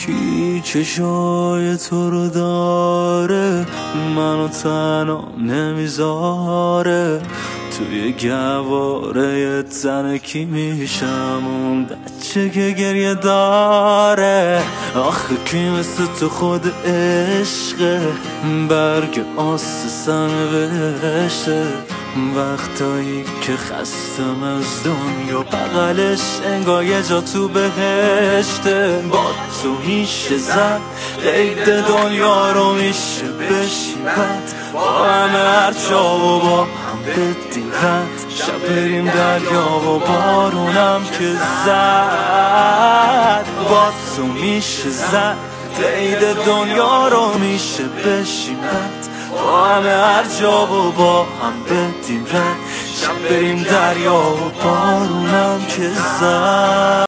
کی چشای تو رو داره، منو تنها نمیذاره. توی گواره تنه کی میشم، اون بچه که گریه داره. آخه کی مثل تو خود عشقه، برگ آسسن بهشه. وقتایی که خستم از دنیا، بغلش انگار یه جا تو بهشته. با تو میشه زد قید دنیا رو، میشه بشیم بد با همه هر جا و با هم بدیم رد. شب بریم دریا و بارونم که زد. با تو میشه زد قید دنیا رو، میشه بشیم بد با همه هر جا و با هم بدیم رد. شب بریم دریا و بارونم که زد.